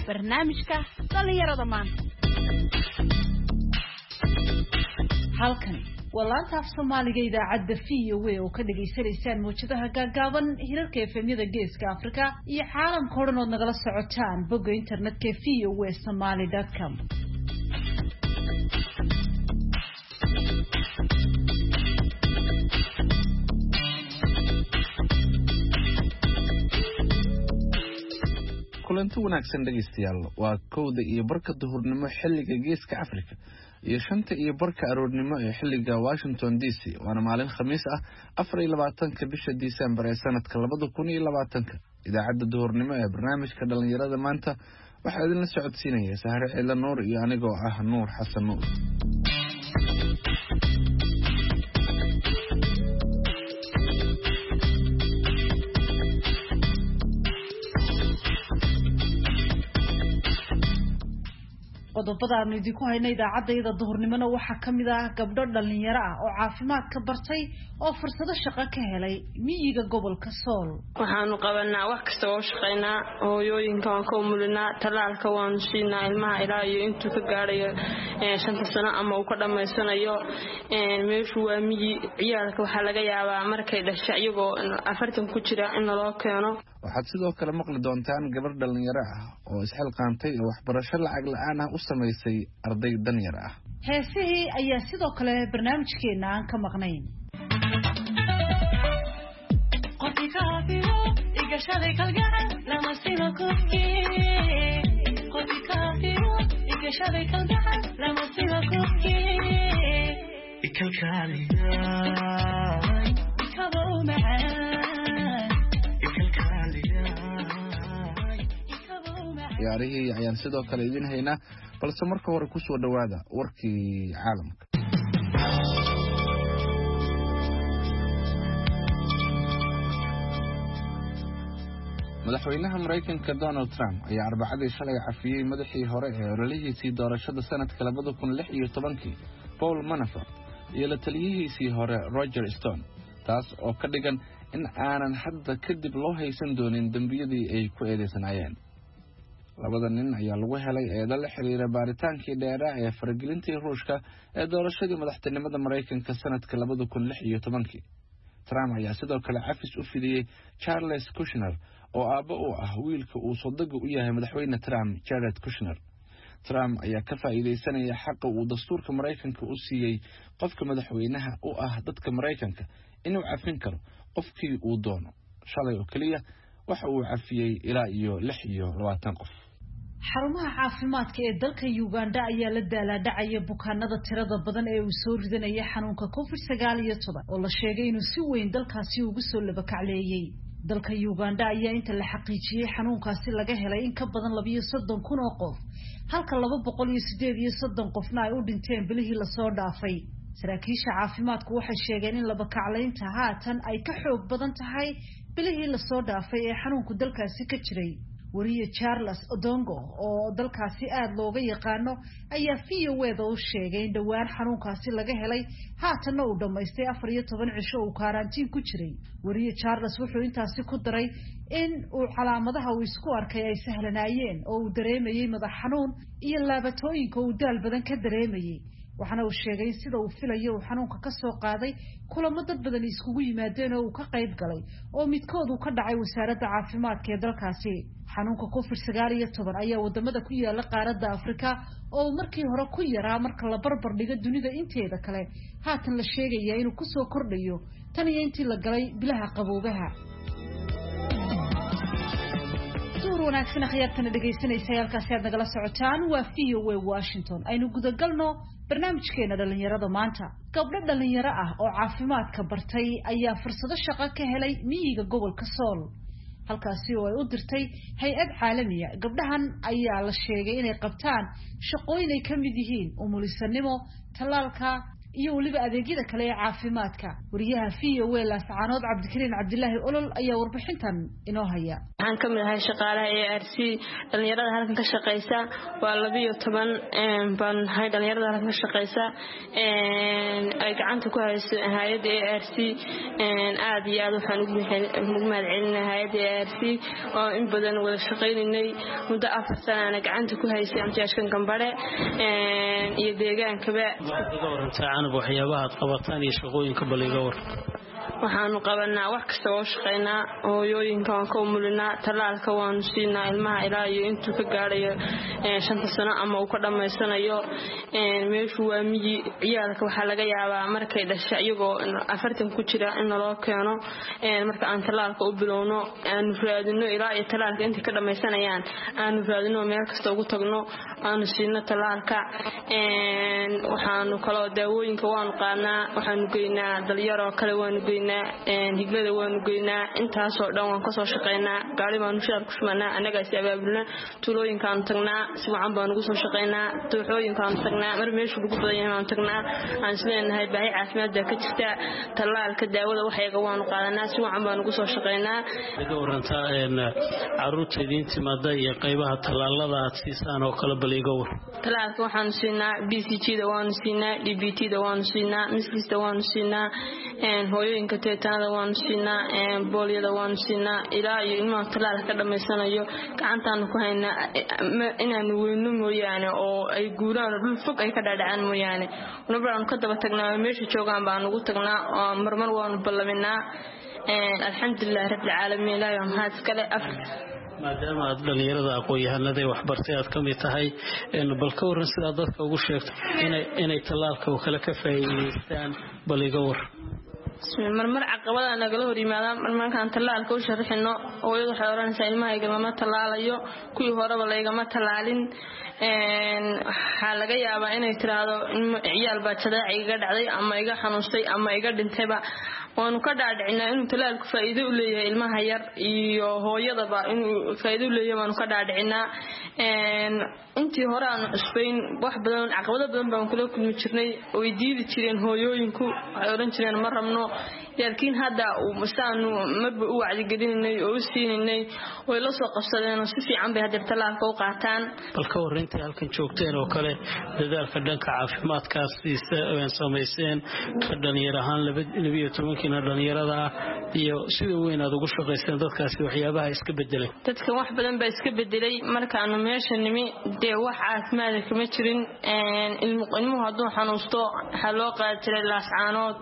barnaamijka dhalinyarada maanta. halkani walaanta af Soomaaliga idaacadda VOA oo ka dhageysanaysaan muujadaha gaagaaban hirarka FM-yada Geeska Afrika iyo caalamka oo dhan oo nagala socotaan bogga internetka voasomali.com. kulanti wanaagsan dhageystayaal waa kowda iyo barka duhurnimo xilliga Geeska Afrika iyo shanta iyo barka aroornimo ee xilliga Washington DC waana maalin Khamiis ah 24 bisha December ee sanadka 2020 idaacadda duhurnimo ee barnaamijka dhalinyarada maanta waxaa idin la socodsiinaya Sahar Ciila Nuur iyo anigoo ah Nuur Xasan Nuur. qodobada aan idinku haynay idaacadda duhurnimona waxaa kamid ah gabdho dhalinyaro ah oo caafimaad ka bartay oo fursado shaqo ka helay miyiga gobolka Sool. waxaanu qabanaa wax kasta oo shaqeynaa hooyooyinka waan ka umulinaa talaalka waan siinaa ilmaha ilaa iyo intuu ka gaarayo 5 sano ama uu ka dhameysanayo meeshu waa miyi ciyaalka waxa laga yaabaa markay dhashay iyagoo 40 ku jira in loo keeno. waxaad sidoo kale maqli doontaan gabar dhalinyaro ah oo isxilqaantay oo waxbarasho lacag la'aan ah u sameysay arday danyar ah. heesihii ayaa sidoo kale barnaamijkeena aan ka maqnayn. qofkaafiyo igashaday kalgacal lama sino kufki qofkaafiyo igashaday kalgacal lama sino kufki ikalkaaliya kabo macaan ciyaarihii ayaan sidoo kale idin haynaa balse marka hore ku soo dhawaada warkii caalamka. madaxweynaha Mareykanka Donald Trump ayaa Arbacadii shalay cafiyay madaxii hore ee ololihiisii doorashada sanadka 2016 Paul Manafort iyo la taliyihiisii hore Roger Stone taas oo ka dhigan in aanan hadda kadib loo haysan doonin dambiyadii ay ku eedeysanaayeen. labada nin ayaa lagu helay eedo la xiriira baaritaankii dheeraa ee faragelintii Ruushka ee doorashadii madaxtinimada Mareykanka sanadka 2016. Trump ayaa sidoo kale cafis u fidiyay Charles Kushner oo aabbo u ah wiilka uu sodog u yahay madaxweyne Trump, Jared Kushner. Trump ayaa ka faa'iideysanaya xaq uu dastuurka Mareykanka u siiyay qofka madaxweynaha u ah dadka Mareykanka inuu cafin karo qofkii uu doono. shalay oo kaliya waxa uu cafiyay ilaa iyo 26 qof. xarumaha caafimaadka ee dalka Uganda ayaa la daaladhacaya bukaanada tirada badan ee uu soo ridanaya xanuunka COVID-19 oo la sheegay inuu si weyn dalkaasi ugu soo labakacleeyay. dalka Uganda ayaa inta la xaqiijiyay xanuunkaasi laga helay in ka badan 32,000 oo qof halka 238 qofna ay u dhinteen bilihii la soo dhaafay. saraakiisha caafimaadku waxay sheegeen in labakacleynta haatan ay ka xoog badan tahay bilihii la soo dhaafay ee xanuunku dalkaasi ka jiray. wariye Charles Odongo oo dalkaasi aad looga yaqaano ayaa VOA u sheegay in dhawaan xanuunkaasi laga helay haatanna uu dhameystay 14 cisho uu karantiin ku jiray. wariye Charles wuxuu intaasi ku daray in uu calaamadaha uu isku arkay ay sahlanaayeen oo uu dareemayay madax xanuun iyo laabatooyinka uu daal badan ka dareemayay. waxaana uu sheegay sida uu filayo uu xanuunka ka soo qaaday kulamo dad badan iskugu yimaadeen oo uu ka qayb galay oo midkood uu ka dhacay wasaaradda caafimaadka ee dalkaasi. xanuunka COVID-19 ayaa wadamada ku yaala qaaradda Afrika oo markii hore ku yaraa marka la barbar dhigo dunida inteeda kale haatan la sheegaya inuu ku soo kordhayo tan iyo intii la galay bilaha qaboobaha. wanaagsan khayartana dhageysanaysa halkaasi aad nagala socotaan waa VOA Washington. aynu gudagalno barnaamijkeena dhalinyarada maanta. gabdho dhalinyaro ah oo caafimaadka bartay ayaa fursado shaqo ka helay miyiga gobolka Sool halkaasi oo ay u dirtay hay'ad caalami ah. gabdhahan ayaa la sheegay inay qabtaan shaqooyin ay kamid yihiin umulisanimo, talaalka iyo waliba adeegyada kale ee caafimaadka. Wariyaha VOA Laascaanood Cabdikariin Cabdilaahi Olol ayaa warbixintan inoo haya. waxaan ka mid ahay shaqaalaha ARC dhalinyarada halkan ka shaqeysa waa 12 baan hay dhalinyarada halkan ka shaqeysa ay gacanta ku hayso hay'adda ARC aad iyo aad waxaan ugu mahadcelinahay hay'adda ARC oo in badan wada shaqeynay muddo 4 sano aan gacanta ku haysay amtiyaashkan Gambare iyo deegaankaba waranta waxyaabaha aad qabataan iyo shaqooyinka baliga war waxaanu qabanaa wax kasta oo shaqeynaa hooyooyinka waan ka umulinaa talaalka waan siinaa ilmaha ilaa iyo intuu ka gaarayo 5 sano ama uu ka dhameysanayo meeshu waa migi ciyaalka waxa laga yaabaa markay dhasho iyagoo 40 ku jira in loo keeno marka aan talaalka u bilowno aanu raadino ilaa iyo talaalka intii ka dhameysanayaan aanu raadino meel kasta ugu tagno aanu siino talaalka waxaanu kala daawooyinka waan qaadnaa waxaanu geynaa dalyaro kale waanu geynaa higlada waanu geynaa intaas oo dhan waan ka soo shaqeynaa gaari baanu shaar ku shumanaa anaga si abaabulna tuulooyinkaan tagnaa si wacan baanu ugu soo shaqeynaa dooxooyinkaan tagnaa mar meesha ugu badan yahay tagnaa aan isleeyahay baahi caafimaad ka jirta talaalka daawada waxayga waanu qaadanaa si wacan baanu ugu soo shaqeynaa laga waranta caruurta idin timaada iyo qaybaha talaalada aad siisaan oo kala baliga war talaalka waxaanu siinaa BCG-da waanu siinaa DBT-da waanu siinaa mislista waanu siinaa hooyooyinka teetanada waanu siinaa booliyada waanu siinaa ilaa iyo ilmaha talaalka ka dhameysanayo gacantaanu ku haynaa inaanu weyno mooyaane oo ay guuraan dhul fog ay ka dhaadhacaan mooyaane unabaan ka daba tagnaa meesha joogaan baan ugu tagnaa oo marmar waanu ballaminaa alxamdulillah rabbil caalamiin ilaahay waa mahad iskale maadaama aad dhalinyarada aqoon-yahanada wax bartay aad kamid tahay bal ka waran sida dadka ugu sheegto inay talaalka oo kale ka faa'iideystaan baliga war marmar caqabada nagala hor yimaadaan markaan talaalka u sharaxino hooyadu waxay oranaysaa ilmahayga lama talaalayo kuwii horeba laygama talaalin waxa laga yaabaa inay tiraahdo ciyaal baa jadaac iga dhacday ama iga xanuustay ama iga dhintayba waanu ka dhaadhicinaa inuu talaalku faa'iido u leeyahay ilmaha yar iyo hooyadaba inuu faa'iido u leeyahay waanu ka dhaadhicinaa intii hore aan cusbayn wax badan caqabado badan baan kula kulmi jirnay oo diidi jireen hooyooyinku waxay oran jireen ma rabno laakiin hadda masaanu marba u wacdi gelinay oo u siinay way la soo qabsadeen oo si fiican bay hadda talaalka u qaataan balka warintii halkan joogteen oo kale dadaalka dhanka caafimaadkaas sameeyeen ka dhalinyar ahaan 12 dhalinyarada iyo sida weyn aad ugu shaqeyseen dadkaasi waxyaabaha iska bedelay dadka wax badan baa iska bedelay markaan meesha nimi de wax caafimaad kama jirin ilmuhu hadduu xanuusto waxa loo qaadi jiray Laascaanood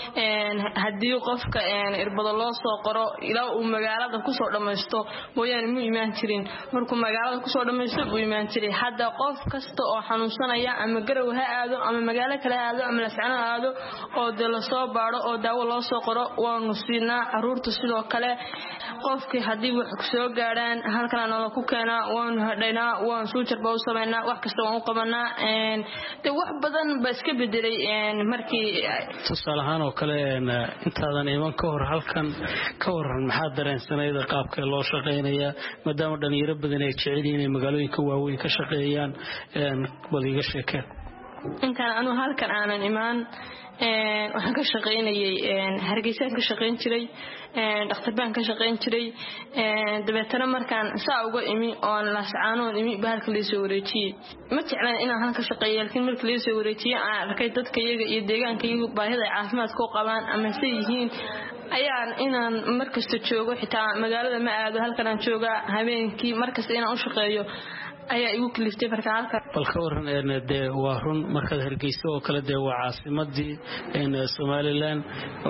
haddii qofka irbado loo soo qoro ilaa uu magaalada ku soo dhameysto mooyaan mu imaan jirin markuu magaalada ku soo dhameysto buu imaan jiray hadda qof kasta oo xanuunsanaya ama garow ha aado ama magaalo kale aado ama Laascaanood aado oo de la soo baaro oo daawo loo soo qoro waanu siinaa caruurta sidoo kale qofkii haddii wax ku soo gaaraan halkan aan ku keenaa waanu hadhaynaa waan soo jarba u sameynaa wax kasta waan u qabanaa de wax badan ba iska bedelay markii tusaalahaan oo kale intaadan iman ka hor halkan ka waran maxaa dareensanayd qaabka loo shaqeynaya maadaama dhalinyaro badan ay jecel yihiin inay magaalooyinka waaweyn ka shaqeeyaan baliga sheekay intaan anu halkan aanan imaan waxaan ka shaqeynayay Hargeysa ka shaqeyn jiray dhakhtar baan ka shaqeyn jiray dabeetana markaan saa uga imi oo Laascaanood imi bahalka la soo wareejiyay ma jeclaan inaan halka shaqeeyo laakiin markii la soo wareejiyay aan arkay dadka iyaga iyo deegaanka iyaga baahida caafimaad ku qabaan ama say yihiin ayaan inaan markasta joogo xitaa magaalada ma aado halkan aan joogaa habeenkii markasta inaan u shaqeeyo ayaa igu kaliftay marka halka balka waran de waa run markaad Hargeysa oo kale de waa caasimadii Somaliland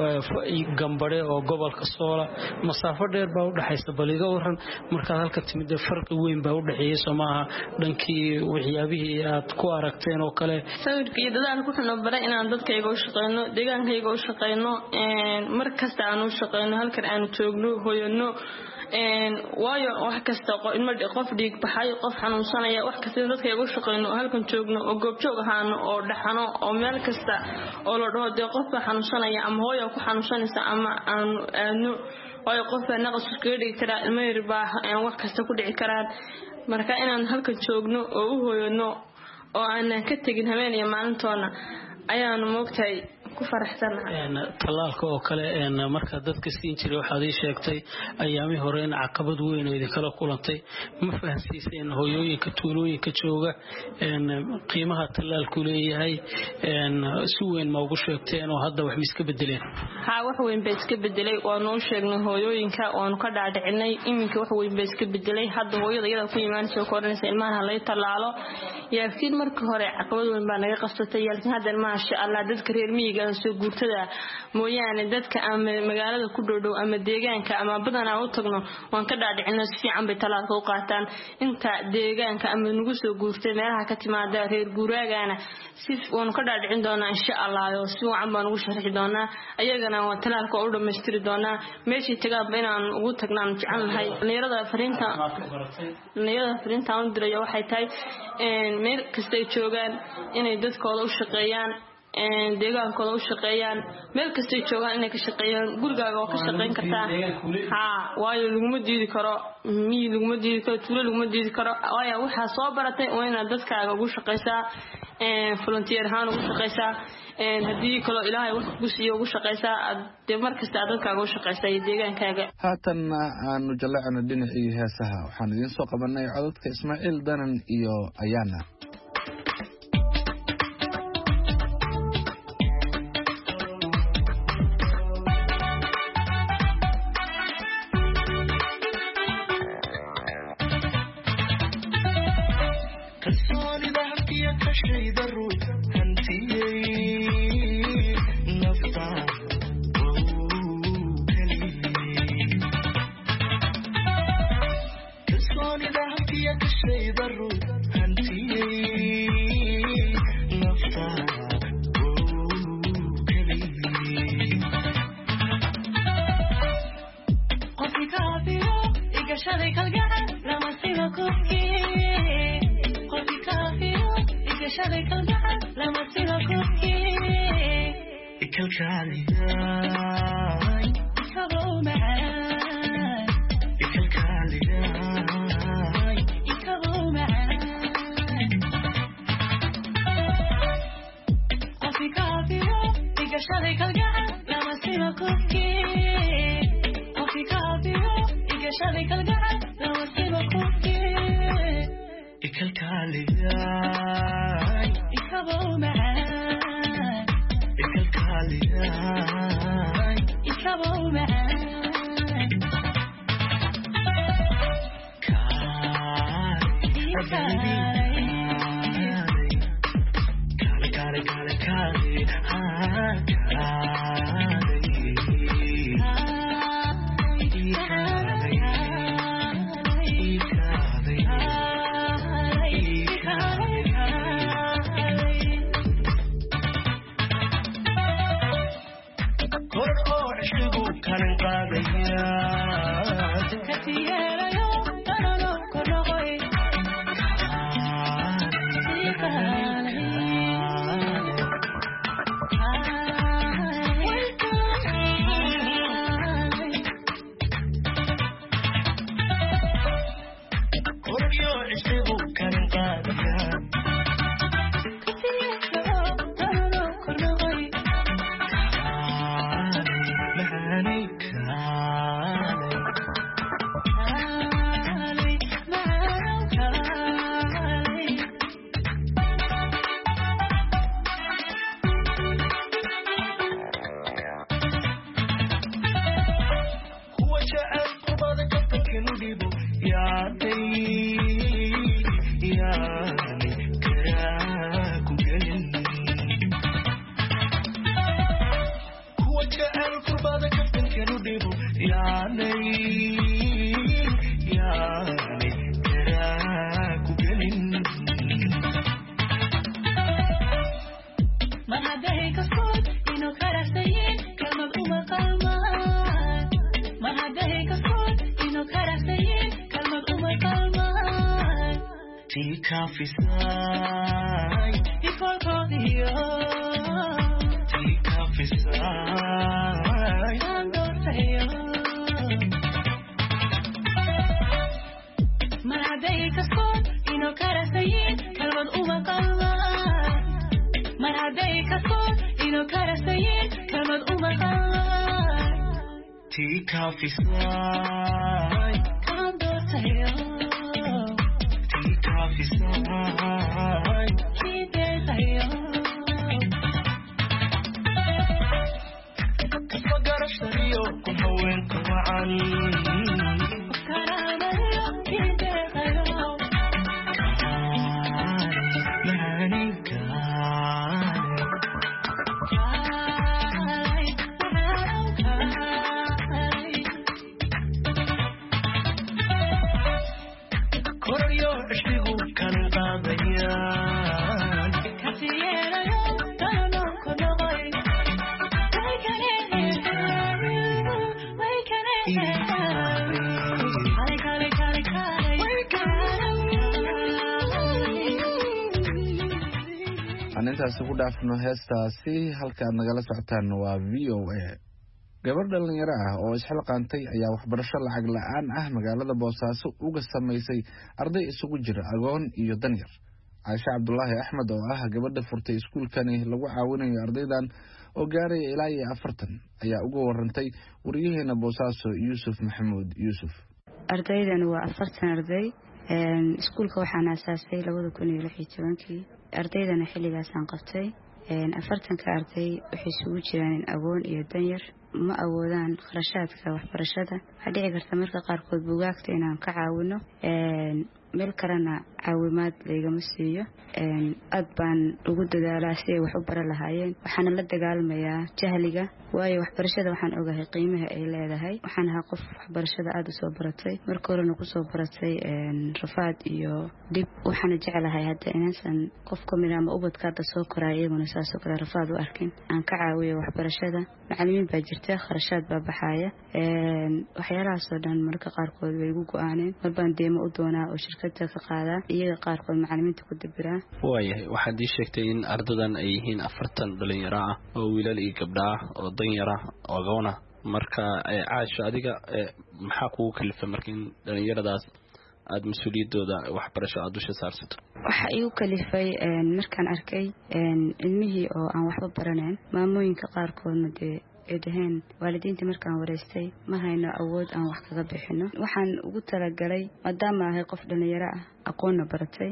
Gambare oo gobolka Soola masaafo dheer baa u dhaxaysa baliga waran markaad halka timid farqi weyn baa u dhaxeeyay Soomaha dhankii waxyaabihii aad ku aragteen oo kale sawirka iyo dadaalku wuxuu baray inaan dadkayga u shaqeyno deegaankayga u shaqeyno markasta aan u shaqeyno halkan aan joogno hooyano waayo wax kasta qof dhiig baxay qof xanuunsanaya wax kasta dadkayga u shaqeyno halkan joogno oo goob joog ahaano oo dhaxano oo meel kasta oo la dhaho de qofka xanuunsanaya ama hooyo ku xanuunsanaysa ama aanu waayo qofka naqas iska dhigi kara ilmo yar baa wax kasta ku dhici karaan marka inaan halkan joogno oo u hooyano oo aan ka tagin habeen iyo maalintoona ayaanu moogtay ku faraxsanahay talaalka oo kale marka dadka siin jiray waxaad ii sheegtay ayaamii hore in caqabad weyn oo idin kala kulantay ma fahansiiseen hooyooyinka tuulooyinka jooga qiimaha talaalku leeyahay si weyn ma ugu sheegteen oo hadda wax iska bedeleen wax weyn bay iska bedelay waanu u sheegnay hooyooyinka waanu ka dhaadhicinay iminka wax weyn bay iska bedelay hadda hooyada iyada ku imaanayso koranaysa ilmaha la talaalo yaakiin markii hore caqabad weyn baa naga qabsatay laakiin hadda maasha Allah dadka reer miyiga soo guurtada mooyaane dadka ama magaalada ku dhow ama deegaanka ama badanaa u tagno waan ka dhaadhicinay si fiican bay talaalka u qaataan inta deegaanka ama nagu soo guurtay meelaha ka timaada reer guuraagana si waan ka dhaadhicin doonaa insha Allah oo si wacan baan ugu sharxi doonaa ayagana waan talaalka u dhameystiri doonaa meeshii tagaaba inaan ugu tagnaan jecel lahay dhalinyarada fariinta aan diray waxay tahay meel kasta ay joogaan inay dadkooda u shaqeeyaan deegaankooda u shaqeeyaan meel kasta ay joogaan inay ka shaqeeyaan gurigaaga oo ka shaqeyn kartaa waayo laguma diidi karo miyi laguma diidi karo tuulo laguma diidi karo waayo waxaa soo baratay waa inaad dadkaaga ugu shaqeysaa volunteer ahaan ugu shaqeysaa haddii kaloo ilaahay wax ku siiyo ugu shaqeysaa dee markasta dadkaaga u shaqeysaa iyo deegaankaaga haatan aanu jallacno dhinacii heesaha waxaan idiin soo qabanay codadka Ismaaciil Danan iyo Ayaana intaasi ku dhaafno heestaasi halkaad nagala socotaan waa VOA. Gabadh dhalinyaro ah oo isxilqaantay ayaa waxbarasho lacag la'aan ah magaalada Boosaaso uga samaysay arday isugu jira agoon iyo danyar. Aisha Cabdullaahi Axmed oo ah gabadha furtay iskuulkani lagu caawinayo ardaydan oo gaaray ilaa 40 ayaa uga warantay wariyaheena Boosaaso Yuusuf Maxamuud Yuusuf. Ardaydan waa 40 arday iskuulka waxaan aasaasay 2016 ardaydana xilligaas aan qabtay 40 ka arday waxay isugu jiraan agoon iyo danyar ma awoodaan kharashaadka waxbarashada waxa dhici karta marka qaarkood buugaagta inaan ka caawino meel kalena caawimaad laygama siiyo aad baan ugu dadaalaa si ay wax u baran lahaayeen waxaana la dagaalmayaa jahliga waayo waxbarashada waxaan ogahay qiimaha ay leedahay waxaan ahaa qof waxbarashada aad u soo baratay marka horena ku soo baratay rafaad iyo dib waxaana jecelahay hadda inaan qof kamid ama ubadka hadda soo koray iyaguna saas oo kale rafaad u arkin aan ka caawiyo waxbarashada macallimiin baa jirta kharashaad baa baxaya waxyaalahaas oo dhan marka qaarkood way igu go'aaneen marbaan deemo u doonaa oo shirkadda ka qaadaa iyaga qaarkood macallimiinta ku dabiraa waayahay waxaad ii sheegtay in ardadan ay yihiin 40 dhalinyaro ah oo wiilal iyo gabdho ah oo danyar ah oo agoon ah marka Aisha adiga maxaa kugu kalifay marka in dhalinyaradaas aad mas'uuliyadooda waxbarasho aad u saarsato waxa igu kalifay markaan arkay ilmihii oo aan waxba baraneen maamooyinka qaarkoodna eedahan waalidiinta markaan wareystay ma hayno awood aan wax kaga bixino waxaan ugu talagalay maadaama ahay qof dhalinyaro ah aqoonna baratay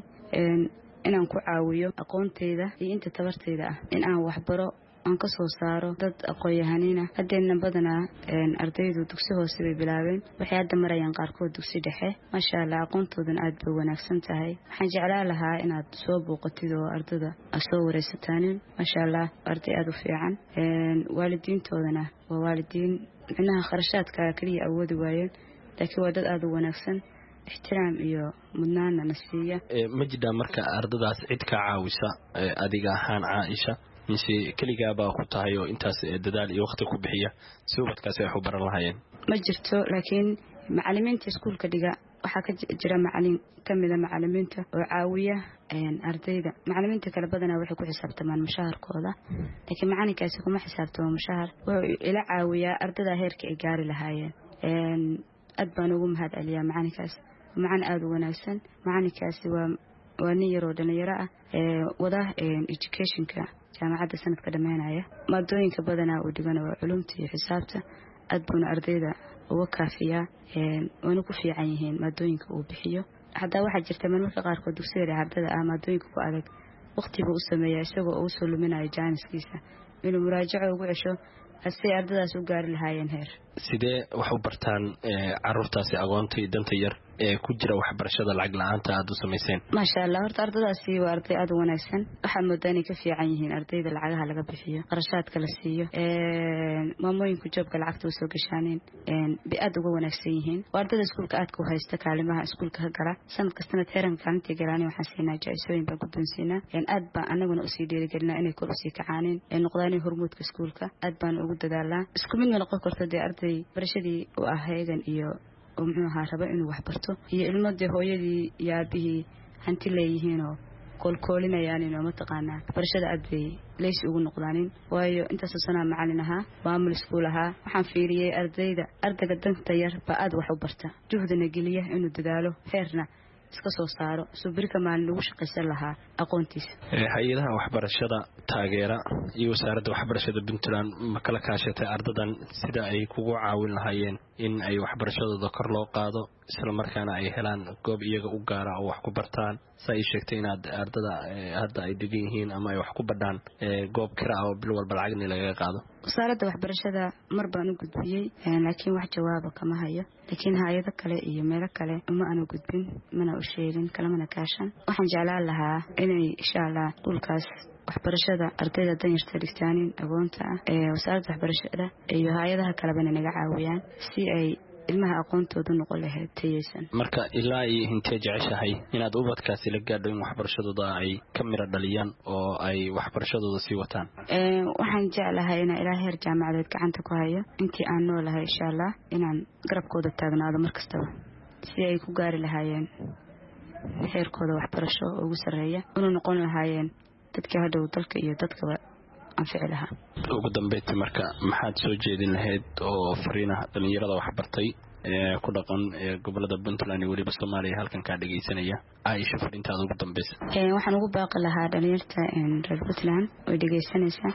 inaan ku caawiyo aqoonteyda iyo inta tabarteyda ah in aan wax baro aan ka soo saaro dad aqoon-yahanina hadeena badanaa ardaydu dugsi hoose bay bilaabeen waxay hadda marayaan qaarkood dugsi dhexe masha Allah aqoontoodan aad bay wanaagsan tahay waxaan jeclaan lahaa inaad soo booqatid oo ardada soo wareysataan masha Allah arday aad u fiican waalidiintoodana waa waalidiin inaha kharashaadka kaliya awoodi waayeen laakiin waa dad aad u wanaagsan ixtiraam iyo mudnaana nasiiya ma jidha marka ardadaas cid ka caawisa adiga ahaan Aisha mise kaliya baa ku tahay oo intaas dadaal iyo waqti ku bixiya si ubadkaas ay u baran lahaayeen ma jirto laakiin macallimiinta iskuulka dhiga waxa ka jira macallin kamid ah macallimiinta oo caawiya ardayda macallimiinta kala badanaa waxay ku xisaabtamaan mushaharkooda laakiin macallinkaasi kuma xisaabtamo mushahar wuxuu ila caawiyaa ardada heerka ay gaari lahaayeen aad baan ugu mahad celiyaa macallinkaas macallin aad u wanaagsan macallinkaasi waa nin yar oo dhalinyaro ah wada educationka jaamacadda sanadka dhameynaya maadooyinka badanaa uu dhigana waa culumta iyo xisaabta aad buuna ardayda uga kaafiyaa waana ku fiican yihiin maadooyinka uu bixiyo hadaa waxaa jirta marmarka qaarkood dugsiga ardada ah maadooyinka ku adag waqtiga u sameeyaa isagoo uu soo luminayo jaaniskiisa inuu muraajaco ugu cesho asay ardadaas u gaari lahaayeen heer sidee wax u bartaan carruurtaasi agoonta iyo danta yar ee ku jira waxbarashada lacag la'aanta aad u samayseen masha Allah horta ardadaasi waa arday aad u wanaagsan waxa moodaa inay ka fiican yihiin ardayda lacagaha laga bixiyo qarashaadka la siiyo maamooyinka joobka lacagta u soo gashaaneen aad uga wanaagsan yihiin waa ardada iskuulka aad ku haysta kaalimaha iskuulka ka gala sanad kastana heeranka kaalintii galaanay waxaan siinaa jaayisooyin baa guddoonsiinaa aad baan anaguna u sii dhiirigelinaa inay kor u sii kacaaneen noqdaan hormuudka iskuulka aad baan ugu dadaalaa isku mid ma noqon karto arday barashadii u ah heegan iyo muxuu ahaa raba inuu wax barto iyo ilmadii hooyadii iyo aabihii hanti leeyihiin oo koolkoolinayaan inoo mataqaanaa barashada aad bay leys ugu noqdaanin waayo intaasoo sanaa macallin ahaa maamul iskuul ahaa waxaan fiiriyey ardayga danta yar baa aad wax u barta juhdina geliya inuu dadaalo heerna iska soo saaro soo birka maalin lagu shaqaysan lahaa aqoontiisa. Hay'adaha waxbarashada taageera iyo wasaaradda waxbarashada Puntland ma kala kaashatay ardadan sida ay kugu caawin lahaayeen in ay waxbarashadooda kor loo qaado isla markaana ay helaan goob iyaga u gaar ah oo wax ku bartaan say sheegtay inaad ardada hadda ay degan yihiin ama ay wax ku badhaan goob kira ah oo bil walba lacagni laga qaado. wasaaradda waxbarashada mar baan u gudbiyay laakiin wax jawaab kama hayo laakiin hay'ado kale iyo meelo kale ma aanu gudbin mana u sheegin kalamana kaashan. waxaan jeclaan lahaa inay insha Allah dhulkaas waxbarashada ardayda danyarta dhigtaanin agoonta wasaaradda waxbarashada iyo hay'adaha kaleba naga caawiyaan si ay ilmaha aqoontooda noqon lahayd tayeysan. marka ilaa ay intee jeceshahay inaad ubadkaasi la gaadho in waxbarashadooda ay ka mira dhaliyaan oo ay waxbarashadooda sii wataan. waxaan jeclahay inaan ilaa heer jaamacadeed gacanta ku hayo intii aan noolahay insha Allah inaan garabkooda taagnaado markastaba si ay ku gaari lahaayeen heerkooda waxbarasho ugu sareeya una noqon lahaayeen dadka hadhow dalka iyo dadkaba anfici lahaa. ugu dambeyntii marka maxaad soo jeedin lahayd oo fariinaha dhalinyarada waxbartay ku dhaqan gobolada Puntland iyo waliba Soomaaliya halkan ka dhageysanaya Aisha fariintaada ugu dambaysa? waxaan ugu baaqi lahaa dhalinyarta reer Puntland oo dhageysanaysa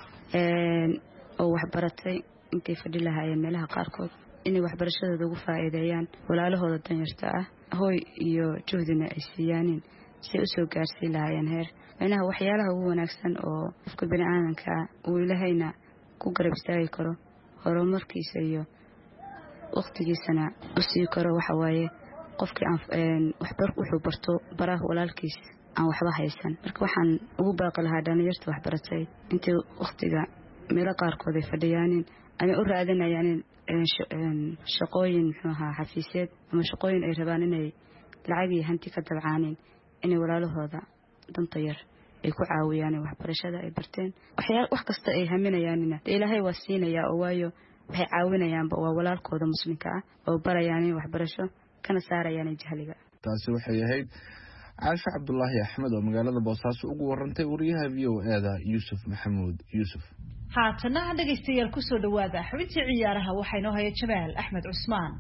oo waxbaratay intay fadhi lahaayeen meelaha qaarkood inay waxbarashadooda ugu faa'iideeyaan walaalahooda danyarta ah hooy iyo juhdina ay siiyaanin si u soo gaarsiin lahaayeen heer inaha waxyaalaha ugu wanaagsan oo qofka bini'aadanka uu Ilaahayna ku garab istaagi karo horumarkiisa iyo waqtigiisana u sii karo waxa waaye qofkii aan wuxuu barto baraha walaalkiis aan waxba haysan. marka waxaan ugu baaqi lahaa dhalinyarta waxbaratay intii waqtiga meelo qaarkood ay fadhiyaanin ama u raadinayaan shaqooyin xafiiseed ama shaqooyin ay rabaan inay lacag iyo hanti ka dabcaanin inay walaalahooda danta yar ay ku caawiyaan waxbarashada ay barteen wax kasta ay haminayaanina Ilaahay waa siinaya oo waayo waxay caawinayaanba waa walaalkooda muslimka ah oo barayaan waxbarasho kana saarayaan jahliga. taasi waxay ahayd Aisha Cabdullaahi Axmed oo magaalada Boosaaso ugu warantay wariyaha VOA-da Yusuf Maxamuud Yusuf. haatana dhageystayaal ku soo dhawaada xubintii ciyaaraha waxaa inoo haya Jabaal Axmed Cusmaan.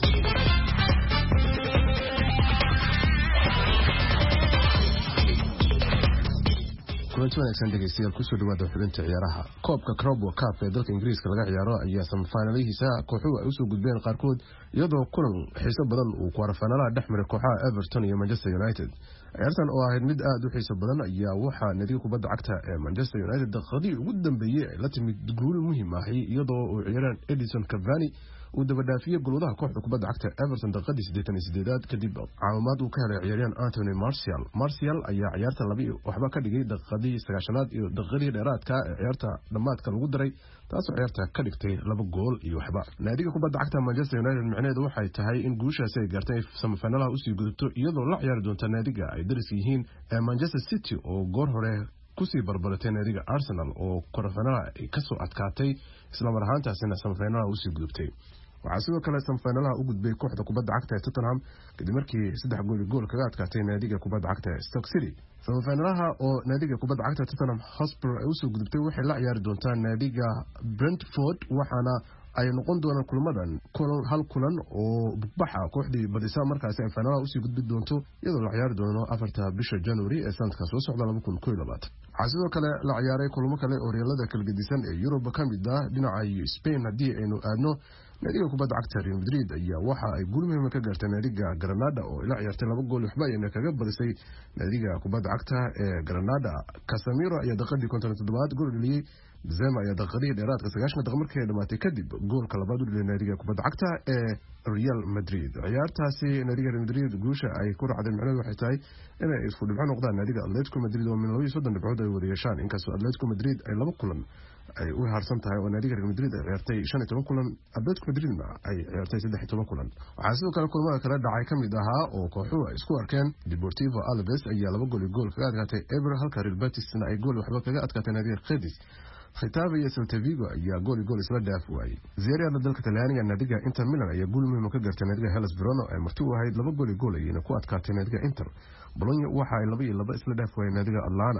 kulanti wanaagsan dhegeystayaal kusoo dhawaada xubinta ciyaaraha. koobka Carabao Cup ee dalka Ingiriiska laga ciyaaro ayaa semifinalihiisa kooxuhu ay usoo gudbeen qaarkood iyadoo kulan xiiso badan uu quarterfinalaha dhex maray kooxaha Everton iyo Manchester United. ciyaartan oo ahayd mid aad u xiiso badan ayaa waxaa nadiga kubadda cagta ee Manchester United daqiiqadii ugu dambeeyay la timid guul muhiim ah iyadoo uu ciyaaraan Edinson Cavani uu daba dhaafiyay golwadaha kooxda kubadda cagta Everton daqiiqadii 88 kadib caawimaad uu ka helay ciyaaryahan Anthony Martial ayaa ciyaarta waxba ka dhigay daqiiqadii 9aad iyo daqiiqadii dheeraadka ee ciyaarta dhamaadka lagu daray taasoo ciyaarta ka dhigtay 2 gool iyo waxba. naadiga kubadda cagta Manchester United macnaheedu waxay tahay in guushaasi ay gaartay semifinalaha usii gudubto iyadoo la ciyaari doonta naadiga ay daris yihiin ee Manchester City oo goor hore kusii barbaratay naadiga Arsenal oo quarterfinalaha ay kasoo adkaatay isla mar ahaantaasina semifinalaha usii gudubtay. waxaa sidoo kale semifinalaha u gudbay kooxda kubadda cagta ee Tottenham kadib markii 3 gool kaga adkaatay naadiga kubadda cagta ee Stoke City. semifinalaha oo naadiga kubadda cagta Tottenham Hotspur ay usoo gudubtay waxay la ciyaari doontaa naadiga Brentford waxaana ay noqon doonaan kulmadan hal kulan oo bugbaxa kooxdii badisa markaasi ay finalaha usii gudbi doonto iyadoo la ciyaari doono 4 bisha January ee sanadka soo socda 2021. waxaa sidoo kale la ciyaaray kulamo kale oo reelada kala gedisan ee Yurub ka mid ah dhinaca Spain haddii aynu aadno naadiga kubadda cagta Real Madrid ayaa waxa ay guul muhiim ka gaartay naadiga Granada oo ila ciyaartay 2 gool waxba ayna kaga badisay naadiga kubadda cagta ee Granada. Casemiro ayaa daqiiqadii 57 gool dhaliyay. Benzema ayaa daqiiqadii dheeraadka 90 daqiiqo markii ay dhamaatay kadib goolka labaad u dhaliyay naadiga kubadda cagta ee Real Madrid. ciyaartaasi naadiga Real Madrid guusha ay ku raacday macnaheedu waxay tahay inay isku dhibco noqdaan naadiga Atletico Madrid oo min 32 dhibcood ay wada yeeshaan inkastoo Atletico Madrid ay 2 kulan ay u harsan tahay oo naadiga Real Madrid ay ciyaartay 15 kulan Atletico Madridna ay ciyaartay 13 kulan. waxaa sidoo kale kulamada kala dhacay kamid ahaa oo kooxuhu ay isku arkeen Deportivo Alaves ayaa 2 gool kaga adkaatay Eibar halka Real Betisna ay gool waxba kaga adkaatay naadiga Cadiz. Getafe iyo Celta Vigo ayaa gool isla dhaaf waayay. Serie A dalka Talyaaniga naadiga Inter Milan ayaa gool muhiim ka gaartay naadiga Hellas Verona ay marti u ahayd 2 gool ayayna ku adkaatay naadiga Inter. Bologna waxa ay 2-2 isla dhaaf waayay naadiga Atlanta.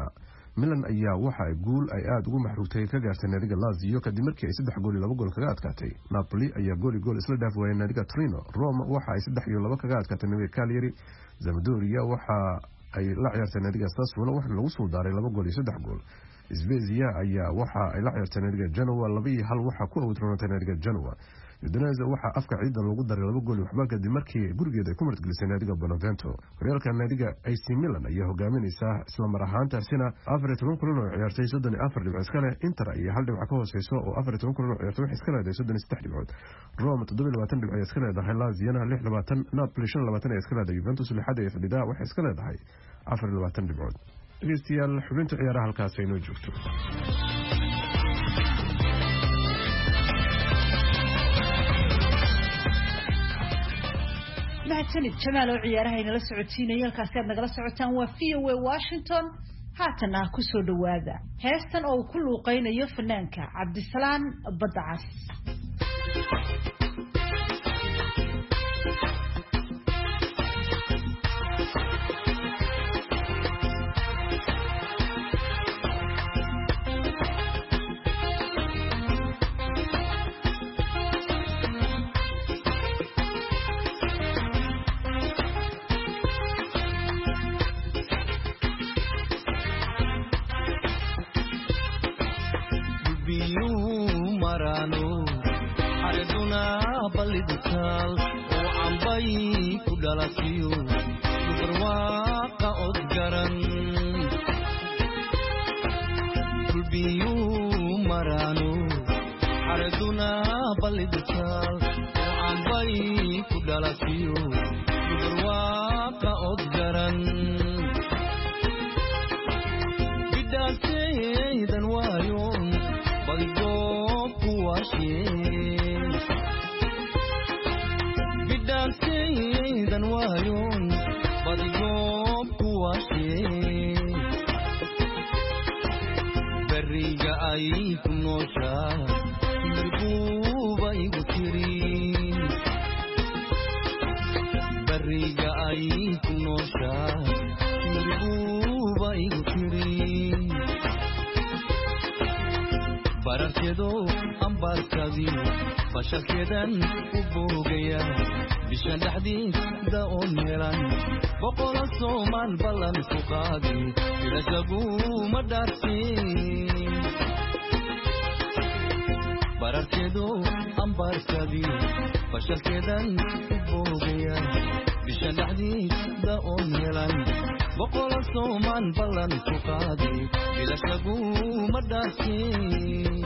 Milan ayaa waxa ay guul ay aad ugu maxruugtay ka gaartay naadiga Lazio kadib markii ay 3 gool iyo 2 gool kaga adkaatay. Napoli ayaa gool isla dhaaf waayay naadiga Torino. Roma waxa ay 3 iyo 2 kaga adkaatay naadiga Cagliari. Sampdoria waxa ay la ciyaartay naadiga Sassuolo waxaana lagu soo daaray 2 gool iyo 3 gool. Spezia ayaa waxa ay la ciyaartay naadiga Genoa 2-1 waxa ku awdroonatay naadiga Genoa. Udinese waxa afka ciidan lagu daray 2 gool waxba kadib markii gurigeeda ay ku martgelisay naadiga Benevento. Horyaalka naadiga AC Milan ayaa hogaaminaysa isla mar ahaantaasina 14 kulan oo ciyaartay 34 dhibcood iska leh. Inter ayaa hal dhibco ka hooseyso oo 14 kulan oo ciyaartay wax iska leedahay 33 dhibcood. Roma 27 dhibcood iska leedahay. Lazio 26, Napoli 25 iska leedahay. Juventus lixaad ay fadhidaa wax iska leedahay 24 dhibcood. dhegeystayaal xubinta ciyaaraha halkaas ay noo joogto. mahadsanid jamaal oo ciyaaraha inala socotiinaya halkaasi aad nagala socotaan waa VOA Washington. haatana ku soo dhawaada heestan oo ku luuqeynayo fanaanka Cabdisalaan Badacas. basharkeedan u boogaya bishan dhaxdiida oo meelan boqol Soomaal balan ku qaadi ilasagu ma dhaarsin bararkeedo ambarkadi basharkeedan u boogaya bishan dhaxdiida oo meelan boqol Soomaal balan ku qaadi ilasagu ma dhaarsin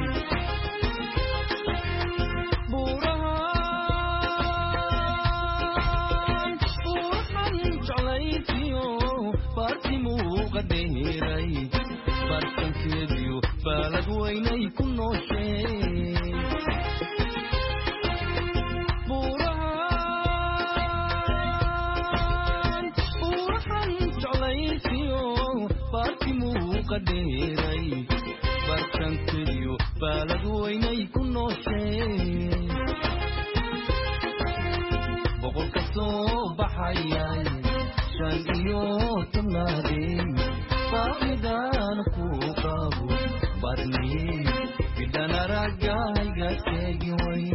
bartankeediyo balad weynay ku nooshay burahan jeclaysiyo baartimuu qadheeray bartankeediyo balad weynay ku nooshay boqolka soo baxayay 5 iyo 10 Fa'idan ku qabu barni bidana ragayga tegiway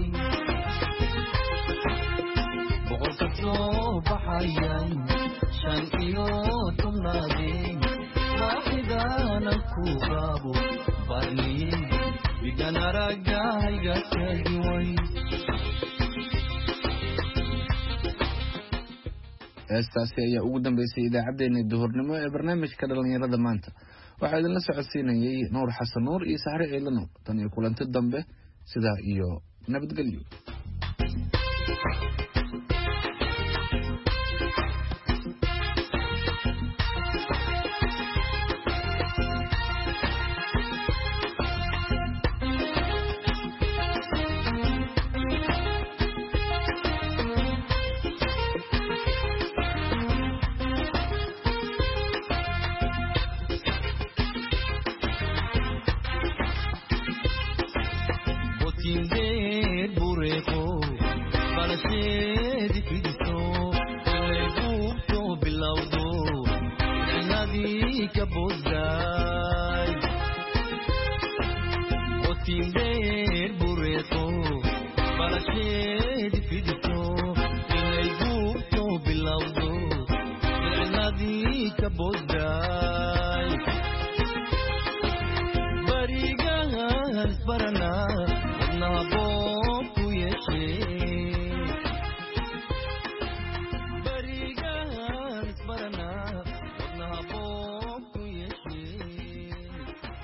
boqolka soo baxayan 5 iyo 10 fa'idan ku qabu barni bidana ragayga tegiway heestaasi ayaa ugu dambeysay idaacaddeenii duhurnimo ee barnaamijka dhalinyarada maanta. waxaa idinla socodsiinayay Nuur Xasan Nuur iyo Sahre Ciidano. tan iyo kulanti dambe sidaa iyo nabadgelyo. Bureko, para ser بيندير بوريتو بلاشيد فيديتو إني بوبتو بالأوضو بعنادي كبودا